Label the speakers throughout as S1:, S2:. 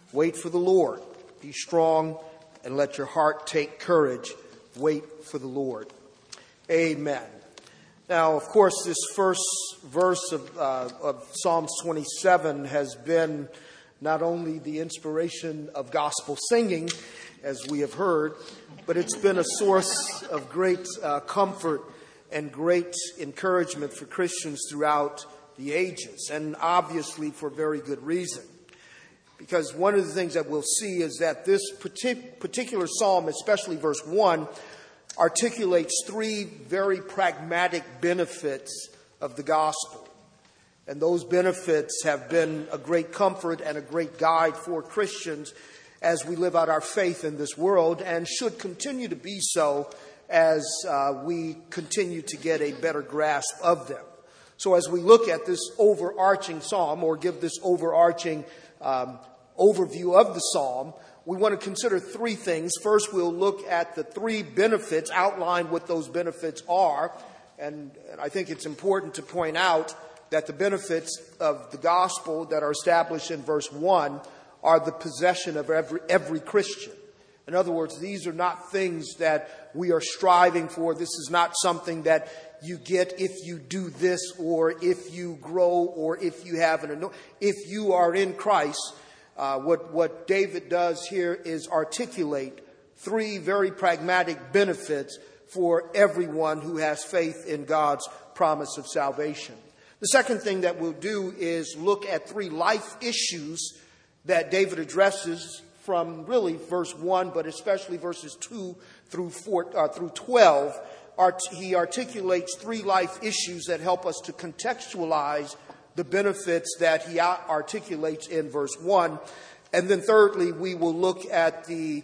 S1: Wait for the Lord. Be strong and let your heart take courage. Wait for the Lord. Amen. Now, of course, this first verse of Psalms 27 has been not only the inspiration of gospel singing, as we have heard, but it's been a source of great comfort and great encouragement for Christians throughout the ages, and obviously for very good reason. Because one of the things that we'll see is that this particular psalm, especially verse 1, articulates three very pragmatic benefits of the gospel. And those benefits have been a great comfort and a great guide for Christians as we live out our faith in this world, and should continue to be so as we continue to get a better grasp of them. So as we look at this overarching psalm, or give this overarching overview of the psalm, we want to consider three things. First, we'll look at the three benefits, outline what those benefits are. And I think it's important to point out that the benefits of the gospel that are established in verse 1 are the possession of every Christian. In other words, these are not things that we are striving for. This is not something that you get if you do this, or if you grow, or if you have if you are in Christ. What David does here is articulate three very pragmatic benefits for everyone who has faith in God's promise of salvation. The second thing that we'll do is look at three life issues that David addresses from really verse 1, but especially verses 2 through 12. He articulates three life issues that help us to contextualize the benefits that he articulates in verse 1. And then thirdly, we will look at the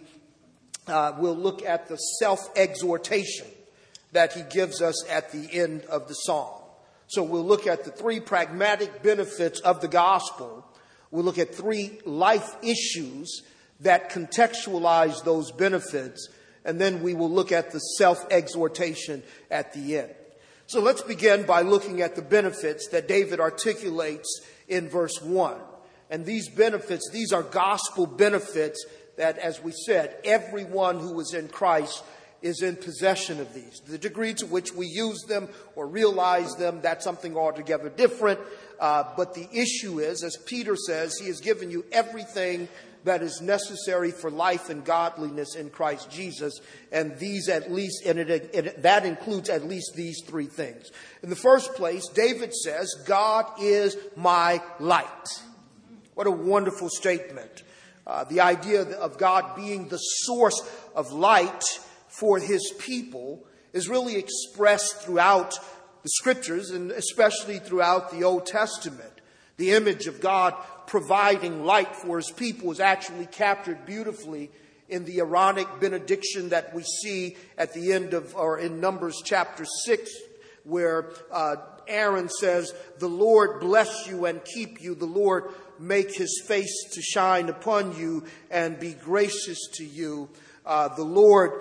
S1: self-exhortation that he gives us at the end of the psalm. So we'll look at the three pragmatic benefits of the gospel. We'll look at three life issues that contextualize those benefits. And then we will look at the self-exhortation at the end. So let's begin by looking at the benefits that David articulates in verse 1. And these benefits, these are gospel benefits that, as we said, everyone who is in Christ is in possession of these. The degree to which we use them or realize them, that's something altogether different. But the issue is, as Peter says, he has given you everything that is necessary for life and godliness in Christ Jesus. And these at least, that includes at least these three things. In the first place, David says, God is my light. What a wonderful statement. The idea of God being the source of light for his people is really expressed throughout the scriptures, and especially throughout the Old Testament. The image of God providing light for his people is actually captured beautifully in the Aaronic benediction that we see at the end of, or in Numbers chapter 6, where Aaron says, "The Lord bless you and keep you. The Lord make his face to shine upon you and be gracious to you. The Lord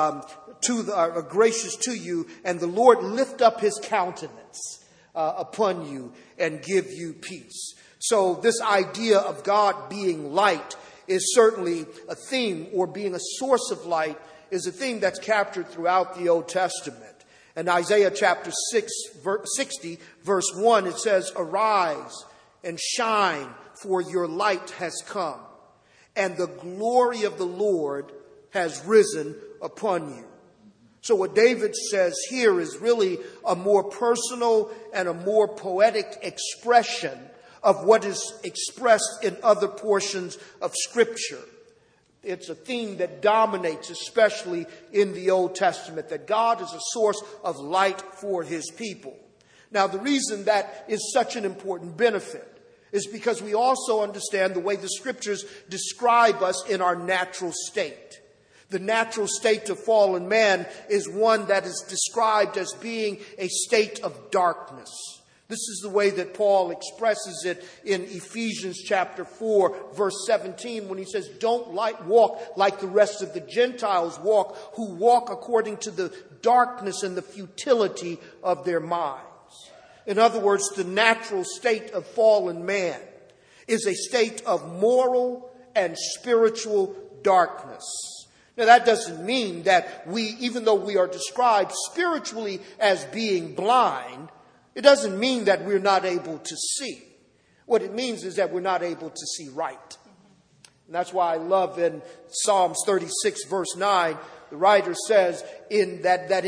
S1: gracious to you, and the Lord lift up his countenance upon you and give you peace." So this idea of God being light is certainly a theme, or being a source of light is a theme that's captured throughout the Old Testament. In Isaiah chapter 60, verse 1, it says, "Arise and shine, for your light has come, and the glory of the Lord has risen upon you." So what David says here is really a more personal and a more poetic expression of what is expressed in other portions of Scripture. It's a theme that dominates, especially in the Old Testament, that God is a source of light for his people. Now, the reason that is such an important benefit is because we also understand the way the Scriptures describe us in our natural state. The natural state of fallen man is one that is described as being a state of darkness. This is the way that Paul expresses it in Ephesians chapter 4, verse 17, when he says, "Don't walk like the rest of the Gentiles walk, who walk according to the darkness and the futility of their minds." In other words, the natural state of fallen man is a state of moral and spiritual darkness. Now, that doesn't mean that even though we are described spiritually as being blind, it doesn't mean that we're not able to see. What it means is that we're not able to see right. And that's why I love in Psalms 36, verse 9, the writer says in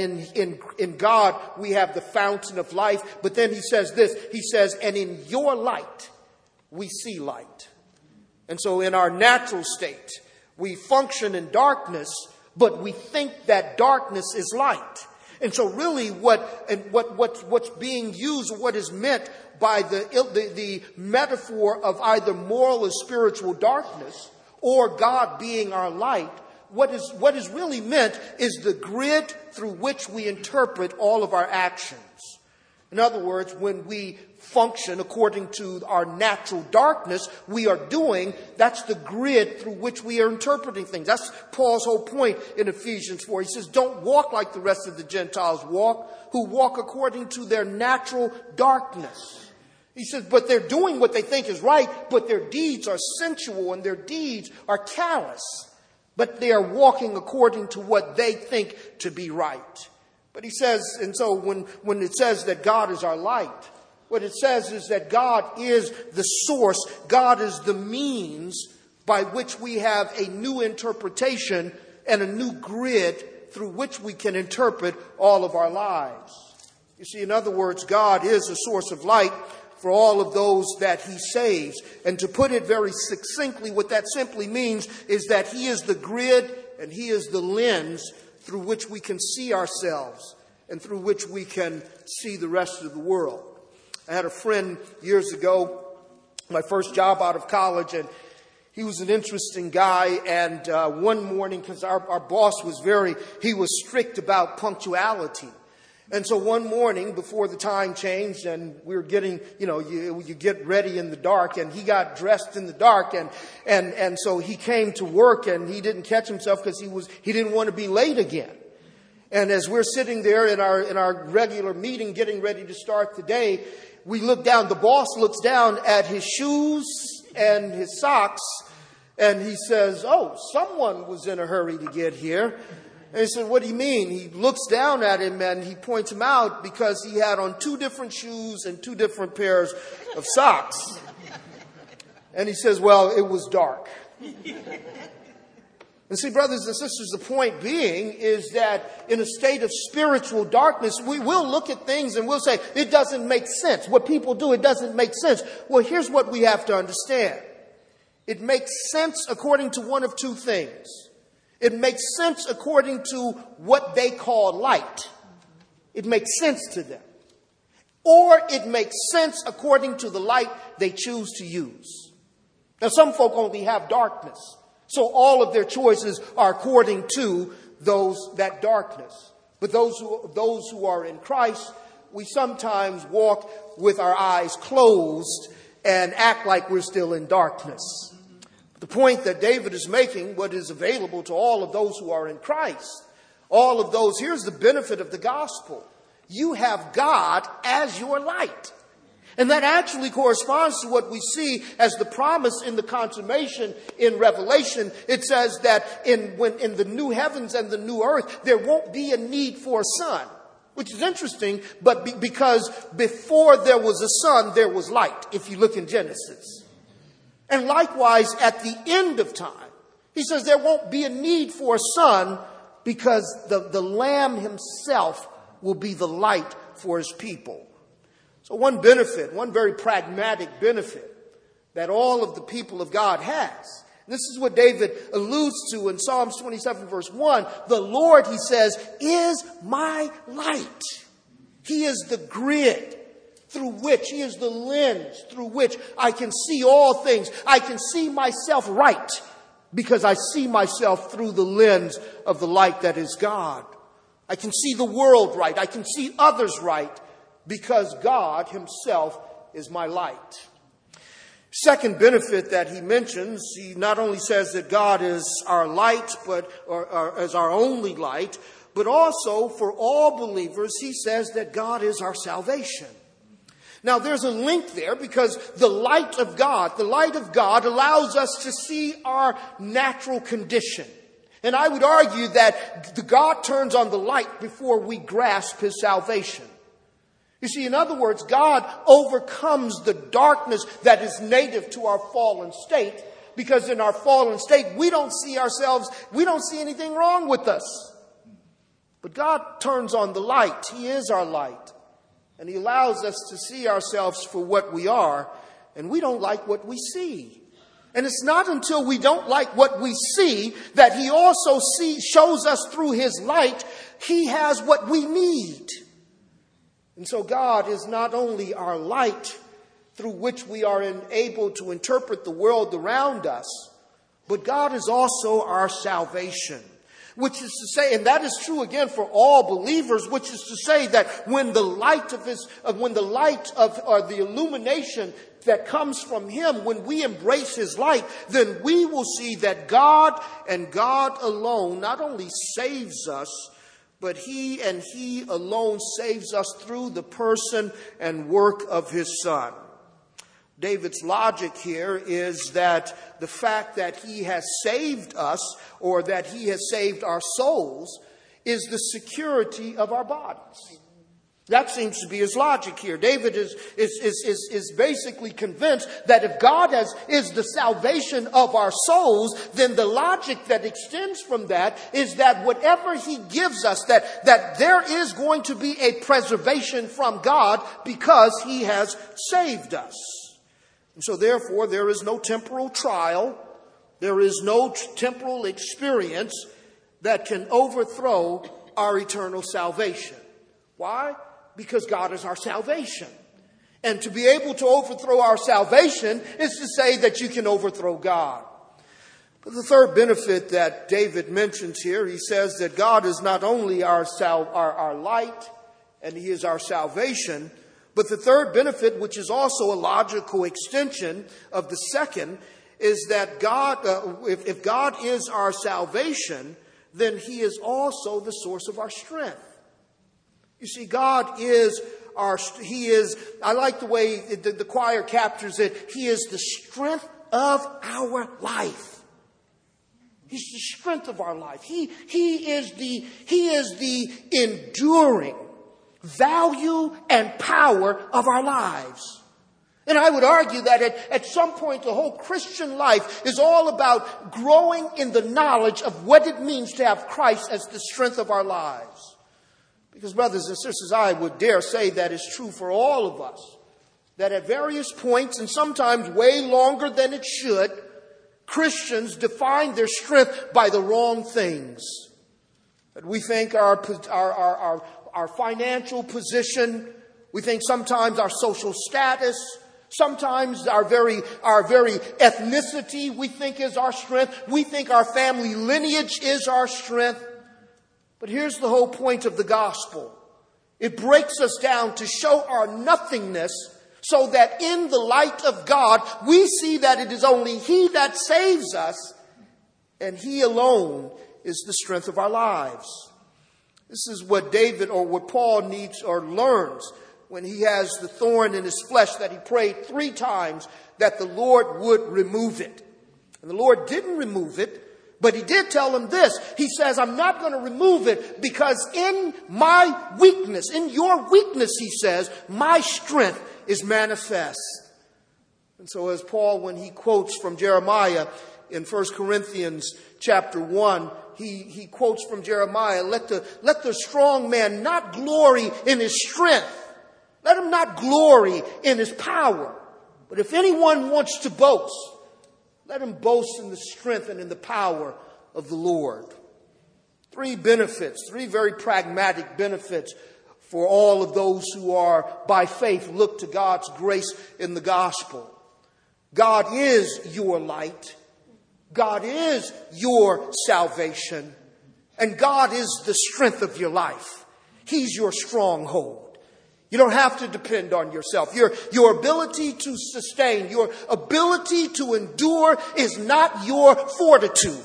S1: God we have the fountain of life. But then he says this, he says, and in your light we see light. And so in our natural state, we function in darkness, but we think that darkness is light. And so really what's being used, or what is meant by the metaphor of either moral or spiritual darkness, or God being our light, what is really meant is the grid through which we interpret all of our actions. In other words, when we function according to our natural darkness, that's the grid through which we are interpreting things. That's Paul's whole point in Ephesians 4. He says, don't walk like the rest of the Gentiles walk, who walk according to their natural darkness. He says, but they're doing what they think is right, but their deeds are sensual and their deeds are callous. But they are walking according to what they think to be right. But he says, and so when it says that God is our light, what it says is that God is the source, God is the means by which we have a new interpretation and a new grid through which we can interpret all of our lives. You see, in other words, God is a source of light for all of those that he saves. And to put it very succinctly, what that simply means is that he is the grid and he is the lens through which we can see ourselves and through which we can see the rest of the world. I had a friend years ago, my first job out of college, and he was an interesting guy. And one morning, because our boss was he was strict about punctuality. And so one morning before the time changed and we were getting, you get ready in the dark, and he got dressed in the dark, and so he came to work and he didn't catch himself because he didn't want to be late again. And as we're sitting there in our regular meeting getting ready to start the day, we look down, the boss looks down at his shoes and his socks, and he says, "Oh, someone was in a hurry to get here." And he said, "What do you mean?" He looks down at him and he points him out because he had on 2 different shoes and 2 different pairs of socks. And he says, "Well, it was dark." And see, brothers and sisters, the point being is that in a state of spiritual darkness, we will look at things and we'll say, it doesn't make sense. What people do, it doesn't make sense. Well, here's what we have to understand. It makes sense according to one of 2 things. It makes sense according to what they call light. It makes sense to them. Or it makes sense according to the light they choose to use. Now, some folk only have darkness. So all of their choices are according to that darkness. But those who are in Christ, we sometimes walk with our eyes closed and act like we're still in darkness. The point that David is making, what is available to all of those who are in Christ, all of those, here's the benefit of the gospel. You have God as your light. And that actually corresponds to what we see as the promise in the consummation in Revelation. It says that in the new heavens and the new earth, there won't be a need for a sun, which is interesting, but because before there was a sun, there was light, if you look in Genesis. And likewise, at the end of time, he says there won't be a need for a sun because the Lamb himself will be the light for his people. So one benefit, one very pragmatic benefit that all of the people of God has. This is what David alludes to in Psalms 27 verse 1. The Lord, he says, is my light. He is the grid through which, he is the lens through which I can see all things. I can see myself right because I see myself through the lens of the light that is God. I can see the world right. I can see others right because God himself is my light. Second benefit that he mentions, he not only says that God is our light, or as our only light, but also for all believers, he says that God is our salvation. Now, there's a link there because the light of God allows us to see our natural condition. And I would argue that God turns on the light before we grasp his salvation. You see, in other words, God overcomes the darkness that is native to our fallen state, because in our fallen state, we don't see anything wrong with us. But God turns on the light. He is our light. And he allows us to see ourselves for what we are, and we don't like what we see. And it's not until we don't like what we see that he also shows us through his light he has what we need. And so God is not only our light through which we are able to interpret the world around us, but God is also our salvation. Which is to say, and that is true again for all believers, which is to say that when the illumination that comes from him, when we embrace his light, then we will see that God and God alone not only saves us, but he and he alone saves us through the person and work of his Son. David's logic here is that the fact that he has saved us, or that he has saved our souls, is the security of our bodies. That seems to be his logic here. David is basically convinced that if God is the salvation of our souls, then the logic that extends from that is that whatever he gives us, that there is going to be a preservation from God because he has saved us. And so therefore, there is no temporal trial, there is no temporal experience that can overthrow our eternal salvation. Why? Because God is our salvation. And to be able to overthrow our salvation is to say that you can overthrow God. But the third benefit that David mentions here, he says that God is not only our light and he is our salvation, but the third benefit, which is also a logical extension of the second, is that God, if God is our salvation, then he is also the source of our strength. You see, God is I like the way the choir captures it, he is the strength of our life. He's the strength of our life. He is the enduring value and power of our lives. And I would argue that at some point the whole Christian life is all about growing in the knowledge of what it means to have Christ as the strength of our lives. Because brothers and sisters, I would dare say that is true for all of us. That at various points, and sometimes way longer than it should, Christians define their strength by the wrong things. That we think our financial position, we think sometimes our social status, sometimes our very ethnicity we think is our strength. We think our family lineage is our strength. But here's the whole point of the gospel. It breaks us down to show our nothingness so that in the light of God, we see that it is only he that saves us and he alone is the strength of our lives. This is what David or what Paul needs or learns when he has the thorn in his flesh that he prayed 3 times that the Lord would remove it. And the Lord didn't remove it, but he did tell him this. He says, I'm not going to remove it because in my weakness, in your weakness, he says, my strength is manifest. And so as Paul, when he quotes from Jeremiah in 1 Corinthians chapter 1, he quotes from Jeremiah, let the strong man not glory in his strength. Let him not glory in his power. But if anyone wants to boast, let him boast in the strength and in the power of the Lord. 3 benefits, 3 very pragmatic benefits for all of those who are by faith look to God's grace in the gospel. God is your light. God is your salvation. And God is the strength of your life. He's your stronghold. You don't have to depend on yourself. Your ability to sustain, your ability to endure is not your fortitude.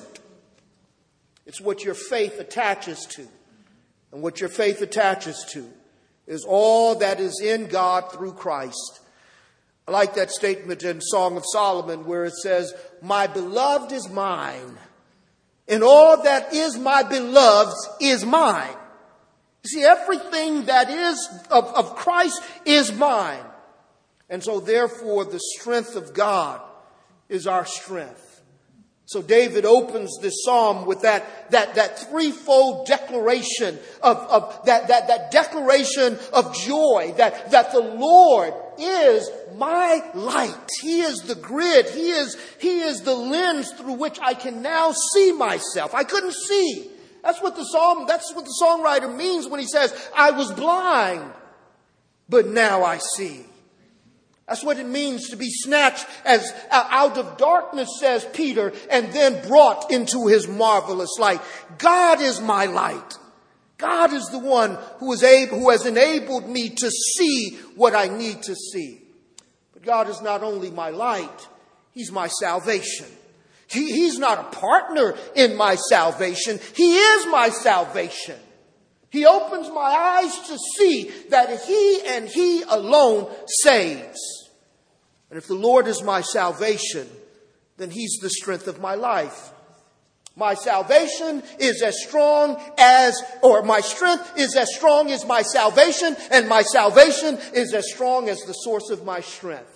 S1: It's what your faith attaches to. And what your faith attaches to is all that is in God through Christ. I like that statement in Song of Solomon where it says, my beloved is mine, and all that is my beloved's is mine. You see, everything that is of Christ is mine. And so therefore the strength of God is our strength. So David opens this psalm with that threefold declaration of that declaration of joy that the Lord is my light. He is the grid. He is the lens through which I can now see myself. I couldn't see. That's what the songwriter means when he says, I was blind, but now I see. That's what it means to be snatched as out of darkness, says Peter, and then brought into his marvelous light. God is my light. God is the one who has enabled me to see what I need to see. But God is not only my light, He's my salvation. He's not a partner in my salvation. He is my salvation. He opens my eyes to see that He and He alone saves. And if the Lord is my salvation, then He's the strength of my life. My salvation is as strong as, or my strength is as strong as my salvation, and my salvation is as strong as the source of my strength.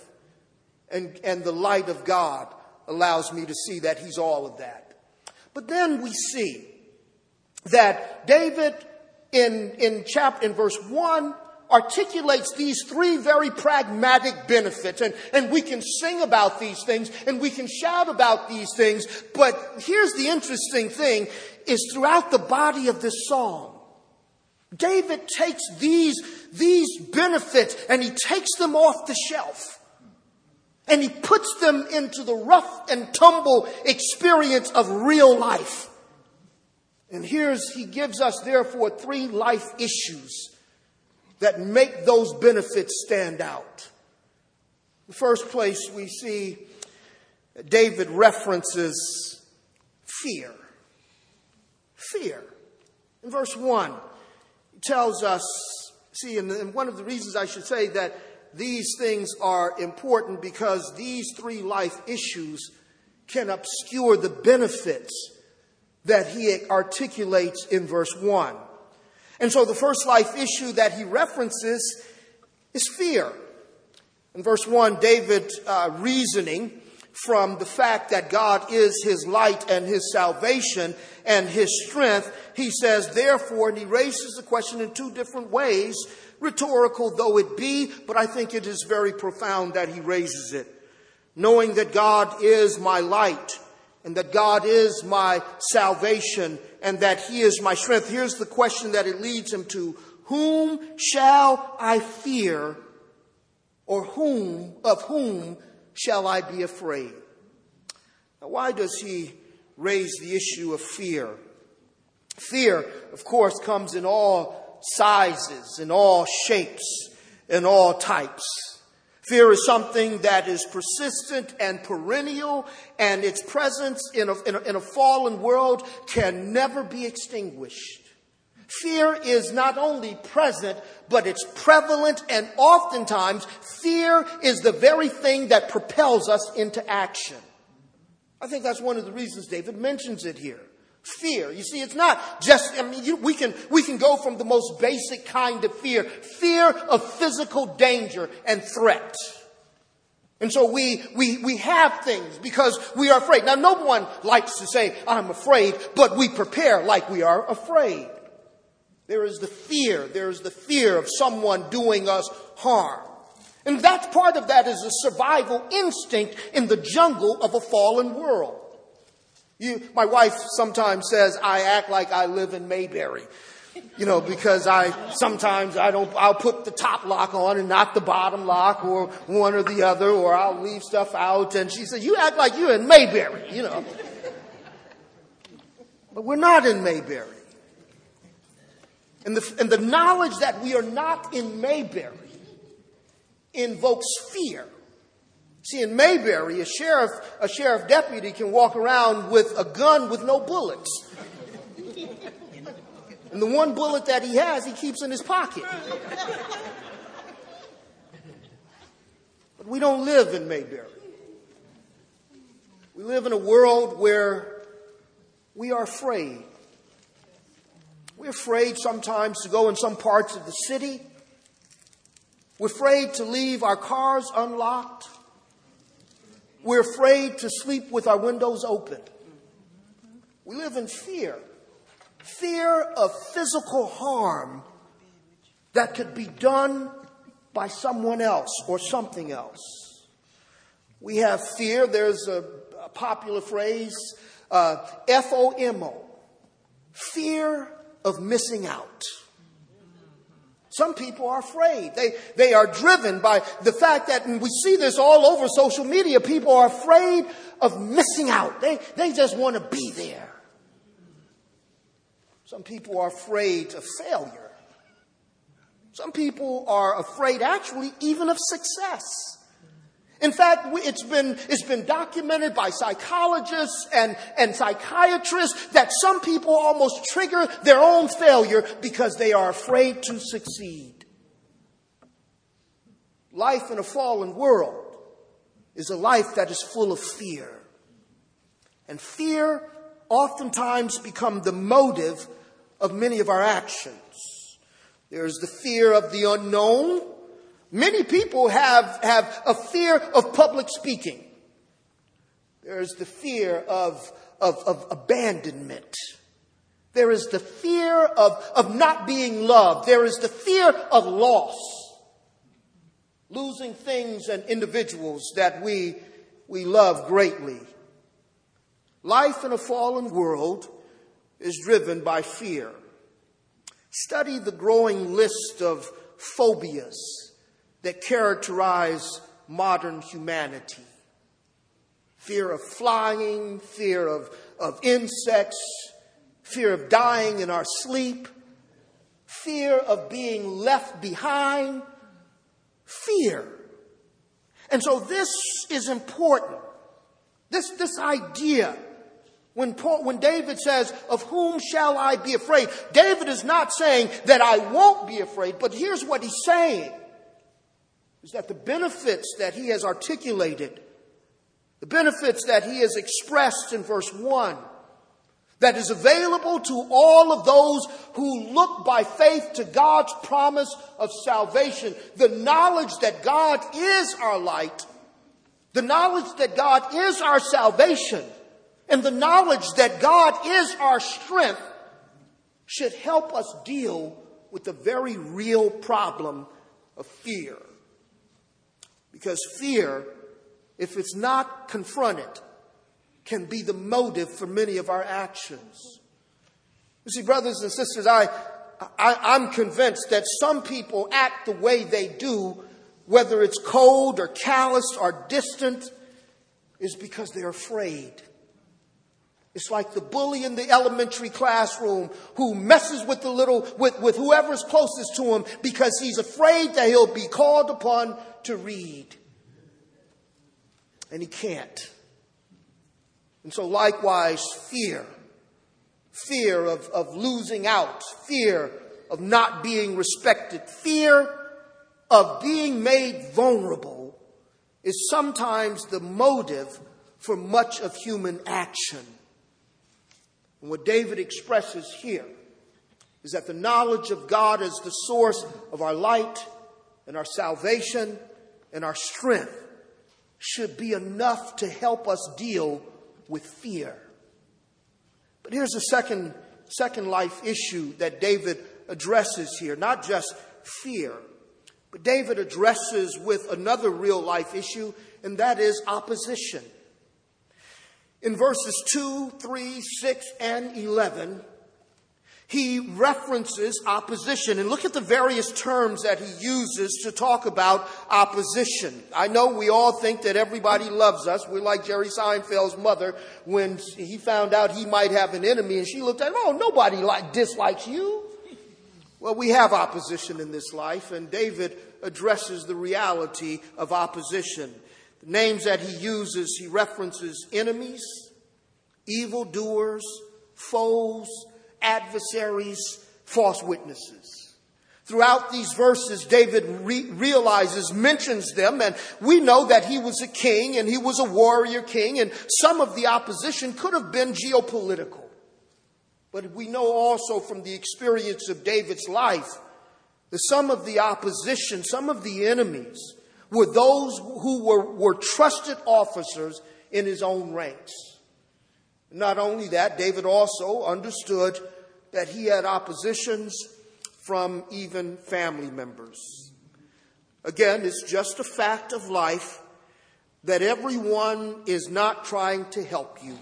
S1: And the light of God allows me to see that He's all of that. But then we see that David in verse 1 articulates these three very pragmatic benefits. And we can sing about these things and we can shout about these things. But here's the interesting thing, is throughout the body of this psalm, David takes these benefits and he takes them off the shelf. And he puts them into the rough and tumble experience of real life. And he gives us, therefore, three life issues that make those benefits stand out. In the first place, we see David references fear. Fear. In verse 1, he tells us, and one of the reasons I should say that these things are important because these three life issues can obscure the benefits that he articulates in verse 1. And so the first life issue that he references is fear. In verse 1, David reasoning from the fact that God is his light and his salvation and his strength, he says, therefore, and he raises the question in two different ways, rhetorical though it be, but I think it is very profound that he raises it. Knowing that God is my light and that God is my salvation and that He is my strength. Here's the question that it leads him to. Whom shall I fear, or of whom shall I be afraid? Now, why does he raise the issue of fear? Fear, of course, comes in all sizes, in all shapes, in all types. Fear is something that is persistent and perennial, and its presence in a fallen world can never be extinguished. Fear is not only present, but it's prevalent, and oftentimes fear is the very thing that propels us into action. I think that's one of the reasons David mentions it here. Fear. You see, it's not just, we can go from the most basic kind of fear of physical danger and threat. And so we have things because we are afraid. Now, no one likes to say, I'm afraid, but we prepare like we are afraid. There is the fear of someone doing us harm. And that's part of that is a survival instinct in the jungle of a fallen world. My wife sometimes says I act like I live in Mayberry, because I'll put the top lock on and not the bottom lock, or one or the other, or I'll leave stuff out. And she says, you act like you're in Mayberry, But we're not in Mayberry. And the knowledge that we are not in Mayberry invokes fear. See, in Mayberry, a sheriff deputy can walk around with a gun with no bullets. And the one bullet that he has, he keeps in his pocket. But we don't live in Mayberry. We live in a world where we are afraid. We're afraid sometimes to go in some parts of the city. We're afraid to leave our cars unlocked. We're afraid to sleep with our windows open. We live in fear. Fear of physical harm that could be done by someone else or something else. We have fear. There's a popular phrase, FOMO, fear of missing out. Some people are afraid. They are driven by the fact that, and we see this all over social media, people are afraid of missing out. They just want to be there. Some people are afraid of failure. Some people are afraid, actually, even of success. In fact, it's been documented by psychologists and psychiatrists that some people almost trigger their own failure because they are afraid to succeed. Life in a fallen world is a life that is full of fear. And fear oftentimes becomes the motive of many of our actions. There's the fear of the unknown. Many people have a fear of public speaking. There's the fear of abandonment. There is the fear of not being loved. There is the fear of loss. Losing things and individuals that we love greatly. Life in a fallen world is driven by fear. Study the growing list of phobias that characterize modern humanity. Fear of flying, fear of insects, fear of dying in our sleep, fear of being left behind, fear. And so this is important. This idea, when David says, of whom shall I be afraid? David is not saying that I won't be afraid, but here's what he's saying. Is that the benefits that he has articulated, the benefits that he has expressed in verse 1, that is available to all of those who look by faith to God's promise of salvation, the knowledge that God is our light, the knowledge that God is our salvation, and the knowledge that God is our strength should help us deal with the very real problem of fear. Because fear, if it's not confronted, can be the motive for many of our actions. You see, brothers and sisters, I'm convinced that some people act the way they do, whether it's cold or callous or distant, is because they're afraid. It's like the bully in the elementary classroom who messes with with whoever's closest to him because he's afraid that he'll be called upon to read. And he can't. And so likewise, fear of losing out, fear of not being respected, fear of being made vulnerable is sometimes the motive for much of human action. And what David expresses here is that the knowledge of God as the source of our light and our salvation and our strength should be enough to help us deal with fear. But here's a second life issue that David addresses here. Not just fear, but David addresses with another real life issue, and that is opposition. In verses 2, 3, 6, and 11, he references opposition. And look at the various terms that he uses to talk about opposition. I know we all think that everybody loves us. We're like Jerry Seinfeld's mother when he found out he might have an enemy. And she looked at him, oh, nobody dislikes you. Well, we have opposition in this life. And David addresses the reality of opposition. The names that he uses, he references enemies, evildoers, foes, adversaries, false witnesses. Throughout these verses, David mentions them, and we know that he was a king and he was a warrior king, and some of the opposition could have been geopolitical. But we know also from the experience of David's life that some of the opposition, some of the enemies, were those who were trusted officers in his own ranks. Not only that, David also understood that he had oppositions from even family members. Again, it's just a fact of life that everyone is not trying to help you.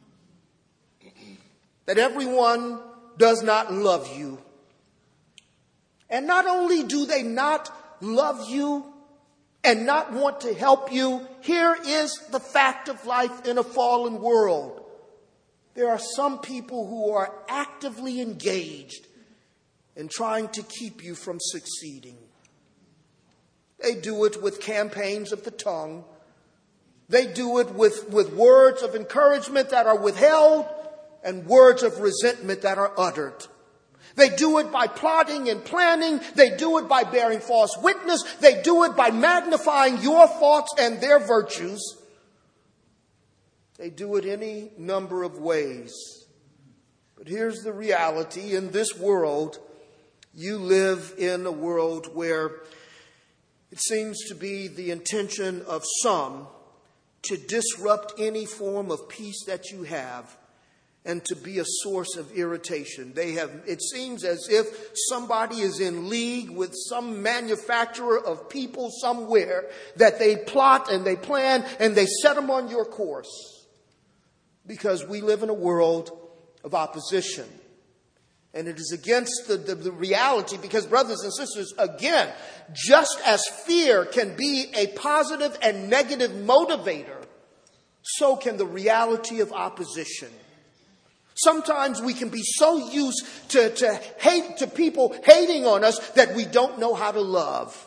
S1: That everyone does not love you. And not only do they not love you and not want to help you, here is the fact of life in a fallen world. There are some people who are actively engaged in trying to keep you from succeeding. They do it with campaigns of the tongue. They do it with words of encouragement that are withheld and words of resentment that are uttered. They do it by plotting and planning. They do it by bearing false witness. They do it by magnifying your faults and their virtues. They do it any number of ways. But here's the reality. In this world, you live in a world where it seems to be the intention of some to disrupt any form of peace that you have and to be a source of irritation. It seems as if somebody is in league with some manufacturer of people somewhere that they plot and they plan and they set them on your course. Because we live in a world of opposition. And it is against the reality, because brothers and sisters, again, just as fear can be a positive and negative motivator, so can the reality of opposition. Sometimes we can be so used to people hating on us that we don't know how to love.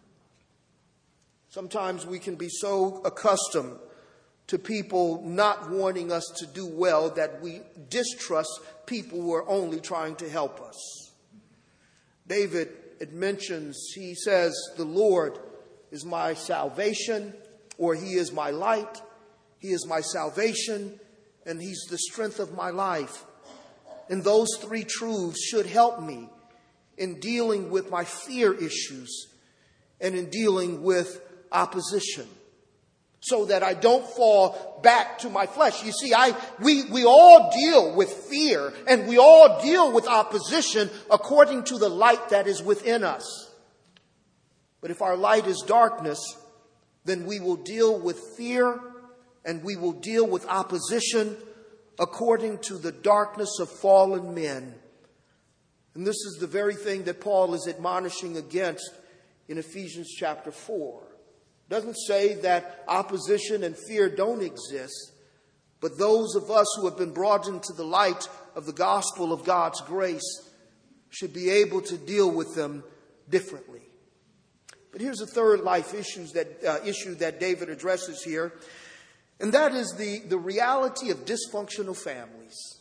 S1: Sometimes we can be so accustomed to people not wanting us to do well that we distrust people who are only trying to help us. David, it mentions, he says, the Lord is my salvation, or he is my light, he is my salvation, and he's the strength of my life. And those three truths should help me in dealing with my fear issues and in dealing with opposition, so that I don't fall back to my flesh. You see, we all deal with fear and we all deal with opposition according to the light that is within us. But if our light is darkness, then we will deal with fear and we will deal with opposition according to the darkness of fallen men. And this is the very thing that Paul is admonishing against in Ephesians chapter 4. It doesn't say that opposition and fear don't exist, but those of us who have been brought into the light of the gospel of God's grace should be able to deal with them differently. But here's a third life issue that David addresses here, and that is the reality of dysfunctional families.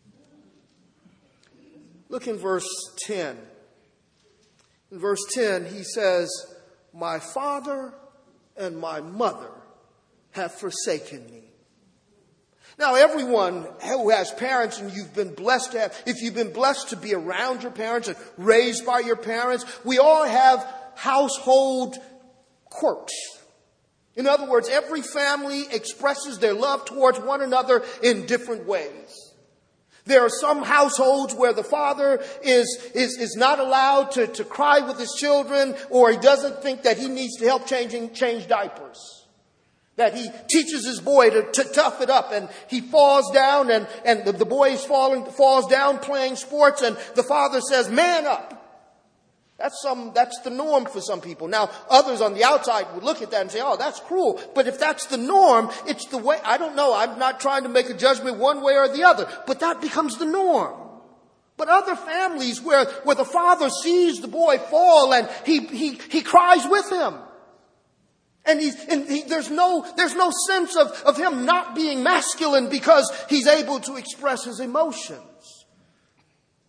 S1: Look in verse 10. In verse 10, he says, "My father and my mother have forsaken me." Now, everyone who has parents, and you've been blessed to have, if you've been blessed to be around your parents and raised by your parents, we all have household quirks. In other words, every family expresses their love towards one another in different ways. There are some households where the father is not allowed to cry with his children, or he doesn't think that he needs to help change diapers. That he teaches his boy to tough it up, and he falls down and the boy falls down playing sports, and the father says, "Man up." That's the norm for some people. Now, others on the outside would look at that and say, "Oh, that's cruel." But if that's the norm, it's the way. I don't know. I'm not trying to make a judgment one way or the other. But that becomes the norm. But other families where the father sees the boy fall and he cries with him. And there's no sense of him not being masculine because he's able to express his emotions.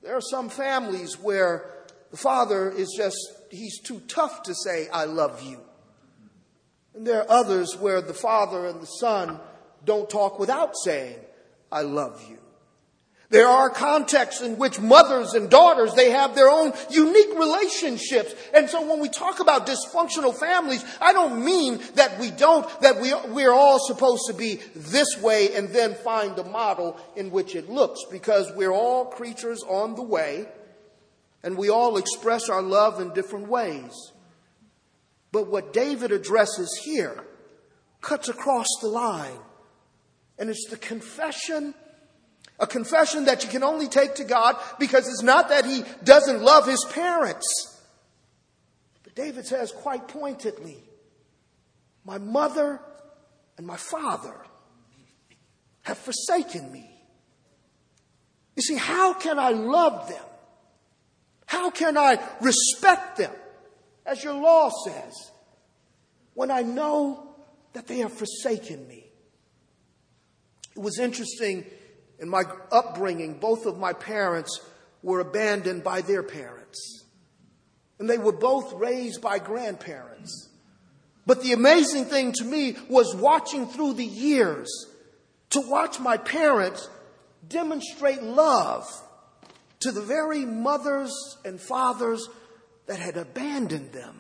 S1: There are some families where the father he's too tough to say, I love you. And there are others where the father and the son don't talk without saying, I love you. There are contexts in which mothers and daughters, they have their own unique relationships. And so when we talk about dysfunctional families, I don't mean that we're all supposed to be this way and then find a model in which it looks, because we're all creatures on the way and we all express our love in different ways. But what David addresses here cuts across the line, and it's the confession. A confession that you can only take to God, because it's not that he doesn't love his parents. But David says quite pointedly, my mother and my father have forsaken me. You see, how can I love them? How can I respect them, as your law says, when I know that they have forsaken me? It was interesting. In my upbringing, both of my parents were abandoned by their parents. And they were both raised by grandparents. But the amazing thing to me was watching through the years, to watch my parents demonstrate love to the very mothers and fathers that had abandoned them.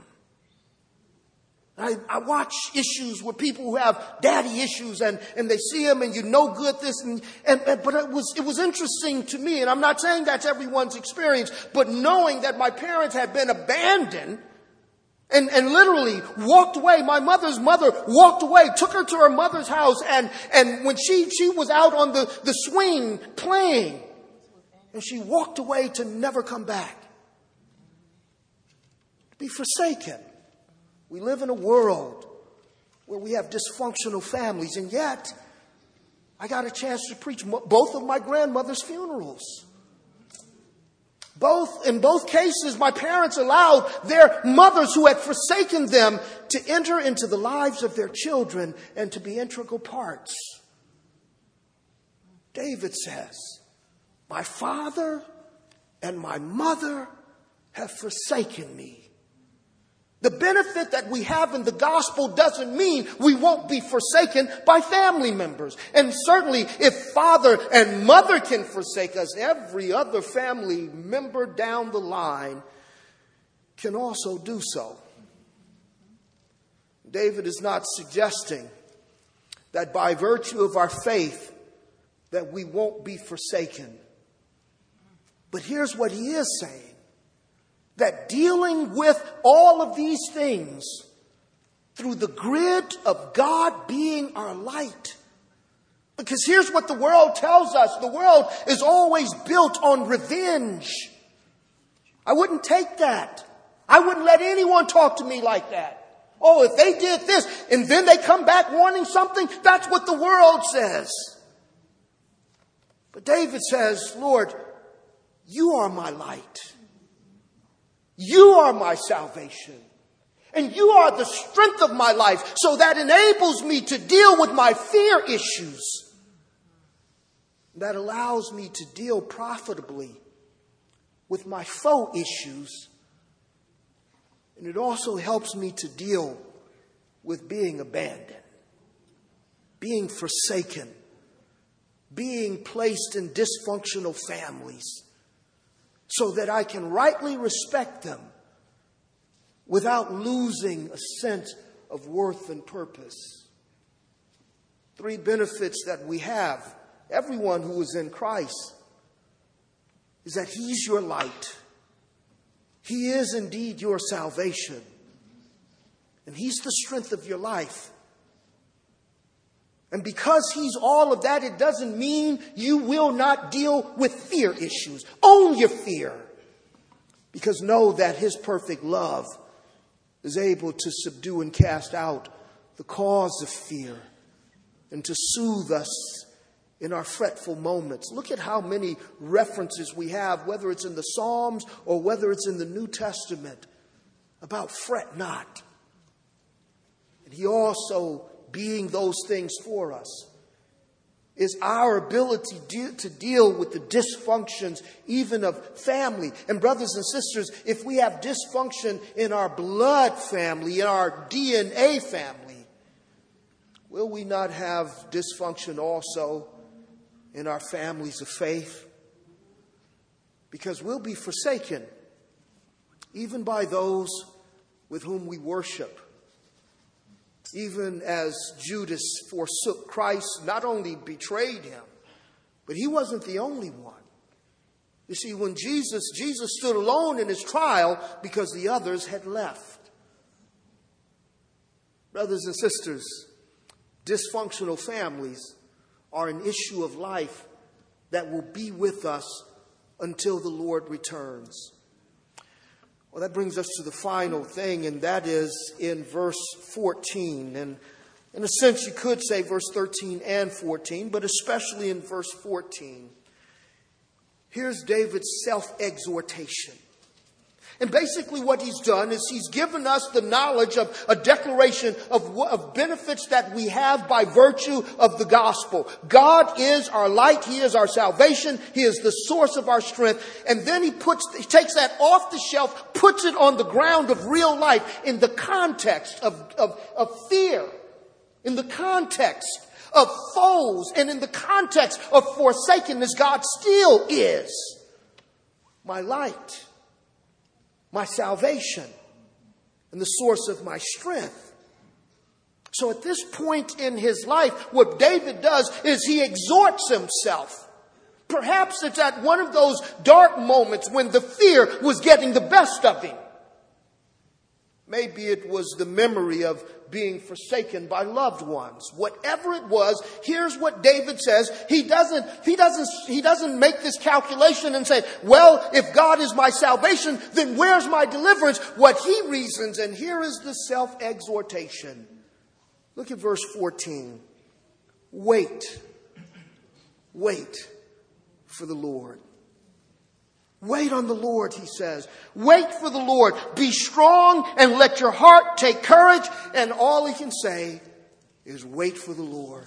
S1: I watch issues where people who have daddy issues and they see them and good this but it was interesting to me, and I'm not saying that's everyone's experience, but knowing that my parents had been abandoned and literally walked away. My mother's mother walked away, took her to her mother's house, and when she was out on the swing playing, and she walked away to never come back. To be forsaken. We live in a world where we have dysfunctional families, and yet I got a chance to preach both of my grandmother's funerals. In both cases, my parents allowed their mothers who had forsaken them to enter into the lives of their children and to be integral parts. David says, my father and my mother have forsaken me. The benefit that we have in the gospel doesn't mean we won't be forsaken by family members. And certainly if father and mother can forsake us, every other family member down the line can also do so. David is not suggesting that by virtue of our faith that we won't be forsaken. But here's what he is saying. That dealing with all of these things through the grid of God being our light. Because here's what the world tells us. The world is always built on revenge. I wouldn't take that. I wouldn't let anyone talk to me like that. Oh, if they did this and then they come back wanting something, that's what the world says. But David says, Lord, you are my light. You are my salvation. And you are the strength of my life. So that enables me to deal with my fear issues. That allows me to deal profitably with my foe issues. And it also helps me to deal with being abandoned, being forsaken, being placed in dysfunctional families, so that I can rightly respect them without losing a sense of worth and purpose. 3 benefits that we have, everyone who is in Christ, is that He's your light. He is indeed your salvation. And He's the strength of your life. And because He's all of that, it doesn't mean you will not deal with fear issues. Own your fear. Because know that His perfect love is able to subdue and cast out the cause of fear and to soothe us in our fretful moments. Look at how many references we have, whether it's in the Psalms or whether it's in the New Testament, about fret not. And He also, being those things for us, is our ability to deal with the dysfunctions even of family. And brothers and sisters, if we have dysfunction in our blood family, in our DNA family, will we not have dysfunction also in our families of faith? Because we'll be forsaken even by those with whom we worship. Even as Judas forsook Christ, not only betrayed him, but he wasn't the only one. You see, when Jesus stood alone in his trial because the others had left. Brothers and sisters, dysfunctional families are an issue of life that will be with us until the Lord returns. Well, that brings us to the final thing, and that is in verse 14. And in a sense, you could say verse 13 and 14, but especially in verse 14. Here's David's self-exhortation. And basically what he's done is he's given us the knowledge of a declaration of benefits that we have by virtue of the gospel. God is our light. He is our salvation. He is the source of our strength. And then he takes that off the shelf, puts it on the ground of real life in the context of fear, in the context of foes, and in the context of forsakenness. God still is my light, my salvation, and the source of my strength. So at this point in his life, what David does is he exhorts himself. Perhaps it's at one of those dark moments when the fear was getting the best of him. Maybe it was the memory of being forsaken by loved ones. Whatever it was, here's what David says. He doesn't make this calculation and say, well, if God is my salvation, then where's my deliverance? What he reasons, and here is the self-exhortation. Look at verse 14. Wait for the Lord. Wait on the Lord, he says. Wait for the Lord. Be strong and let your heart take courage. And all he can say is wait for the Lord.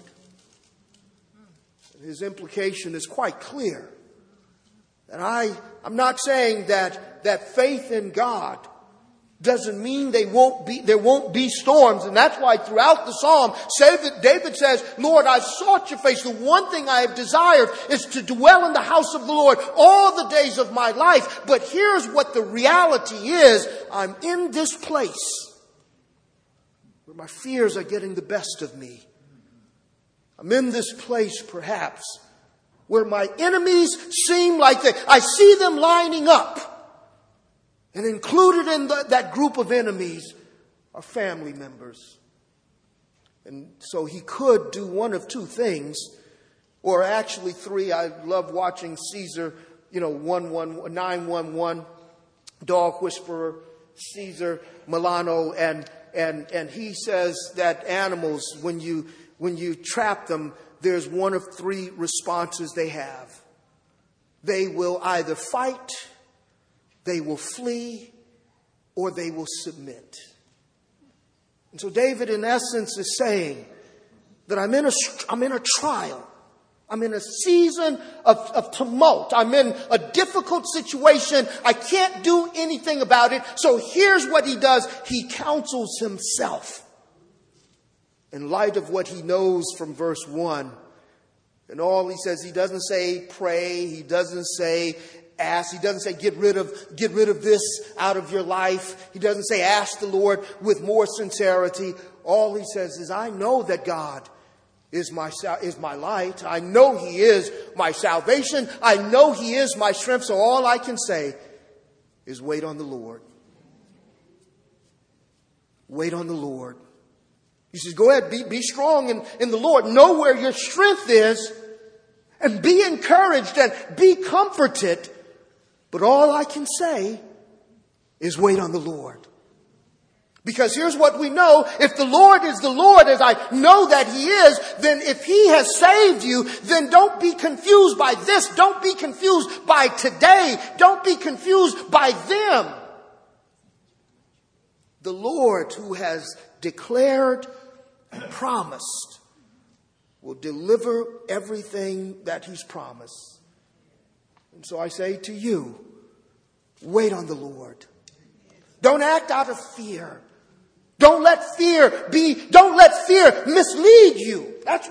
S1: His implication is quite clear. That I'm not saying that faith in God doesn't mean there won't be storms. And that's why throughout the psalm, David says, Lord, I've sought your face. The one thing I have desired is to dwell in the house of the Lord all the days of my life. But here's what the reality is. I'm in this place where my fears are getting the best of me. I'm in this place, perhaps, where my enemies seem like I see them lining up. And included in that group of enemies are family members. And so he could do one of two things, or actually three. I love watching Caesar, 911, dog whisperer, Caesar Milano, and he says that animals, when you trap them, there's one of three responses they have. They will either fight, they will flee, or they will submit. And so David, in essence, is saying that I'm in a trial. I'm in a season of tumult. I'm in a difficult situation. I can't do anything about it. So here's what he does. He counsels himself in light of what he knows from verse 1. And all he says, he doesn't say pray. He doesn't say ask. He doesn't say get rid of this out of your life. He doesn't say ask the Lord with more sincerity. All he says is, I know that God is my light. I know he is my salvation. I know he is my strength. So all I can say is wait on the Lord. Wait on the Lord. He says, go ahead, be strong in the Lord. Know where your strength is and be encouraged and be comforted. But all I can say is wait on the Lord. Because here's what we know. If the Lord is the Lord, as I know that he is, then if he has saved you, then don't be confused by this. Don't be confused by today. Don't be confused by them. The Lord who has declared and promised will deliver everything that he's promised. And so I say to you, wait on the Lord. Don't act out of fear. Don't let fear mislead you. That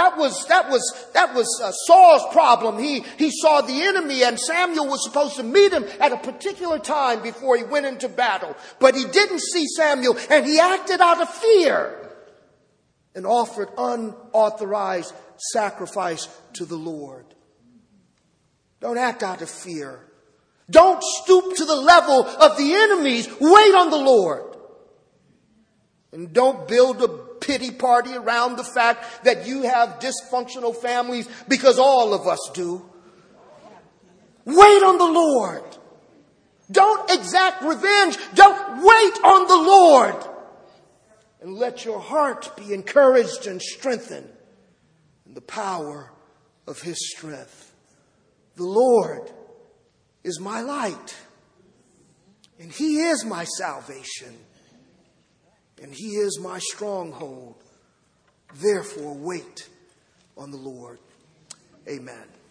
S1: was Saul's problem. He saw the enemy, and Samuel was supposed to meet him at a particular time before he went into battle. But he didn't see Samuel, and he acted out of fear and offered unauthorized sacrifice to the Lord. Don't act out of fear. Don't stoop to the level of the enemies. Wait on the Lord. And don't build a pity party around the fact that you have dysfunctional families, because all of us do. Wait on the Lord. Don't exact revenge. Don't wait on the Lord. And let your heart be encouraged and strengthened in the power of his strength. The Lord is my light, and he is my salvation, and he is my stronghold. Therefore, wait on the Lord. Amen.